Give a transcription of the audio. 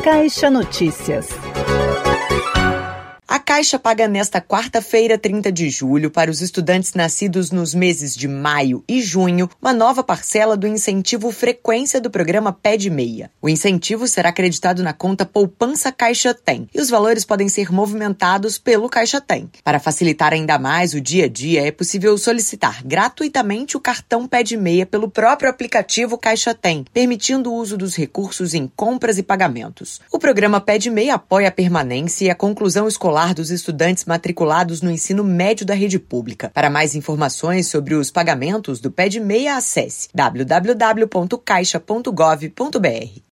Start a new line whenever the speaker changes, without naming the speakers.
Caixa Notícias.
A Caixa paga nesta quarta-feira, 30 de julho, para os estudantes nascidos nos meses de maio e junho, uma nova parcela do incentivo frequência do programa Pé de Meia. O incentivo será acreditado na conta Poupança Caixa Tem e os valores podem ser movimentados pelo Caixa Tem. Para facilitar ainda mais o dia a dia, é possível solicitar gratuitamente o cartão Pé de Meia pelo próprio aplicativo Caixa Tem, permitindo o uso dos recursos em compras e pagamentos. O programa Pé de Meia apoia a permanência e a conclusão escolar dos estudantes matriculados no ensino médio da rede pública. Para mais informações sobre os pagamentos do Pé de Meia, acesse www.caixa.gov.br.